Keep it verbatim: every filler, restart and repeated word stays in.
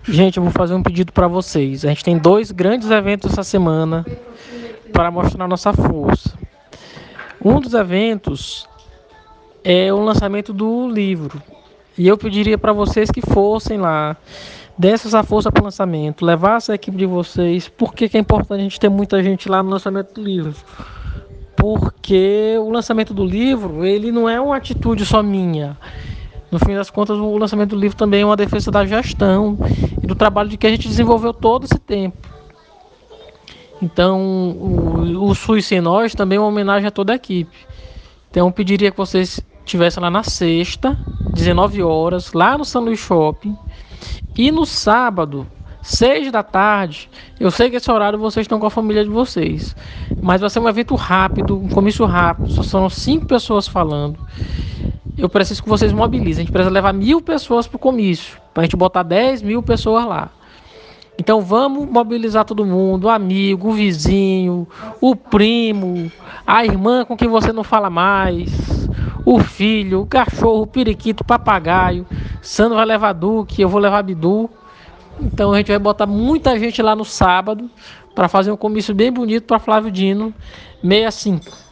Gente, eu vou fazer um pedido para vocês. A gente tem dois grandes eventos essa semana para mostrar nossa força. Um dos eventos é o lançamento do livro. E eu pediria para vocês que fossem lá, dessem essa força para o lançamento, levassem a equipe de vocês. Por que que é importante a gente ter muita gente lá no lançamento do livro? Porque o lançamento do livro, ele não é uma atitude só minha. No fim das contas, o lançamento do livro também é uma defesa da gestão e do trabalho de que a gente desenvolveu todo esse tempo. Então, o, o SUS Sem Nós também é uma homenagem a toda a equipe. Então, eu pediria que vocês estivessem lá na sexta, dezenove horas, lá no São Luís Shopping. E no sábado, seis da tarde, eu sei que esse horário vocês estão com a família de vocês. Mas vai ser um evento rápido, um comício rápido. Só são cinco pessoas falando. Eu preciso que vocês mobilizem. A gente precisa levar mil pessoas para o comício, para a gente botar dez mil pessoas lá. Então vamos mobilizar todo mundo, o amigo, o vizinho, o primo, a irmã com quem você não fala mais, o filho, o cachorro, o periquito, o papagaio. Sandro vai levar Duque, eu vou levar Bidu. Então a gente vai botar muita gente lá no sábado para fazer um comício bem bonito para Flávio Dino, sessenta e cinco.